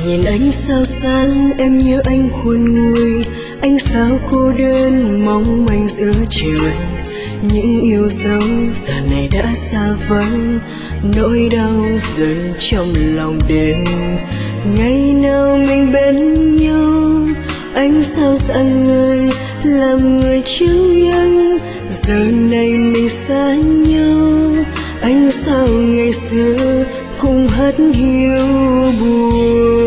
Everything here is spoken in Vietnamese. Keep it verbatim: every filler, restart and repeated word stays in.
Nhìn anh sao sáng em nhớ anh khôn nguôi, anh sao cô đơn mong manh giữa trời. Những yêu dấu giờ này đã xa vắng, nỗi đau dần trong lòng đêm. Ngày nào mình bên nhau, anh sao dặn người làm người chứng nhân. Giờ này mình xa nhau, anh sao ngày xưa cũng hết hiu buồn.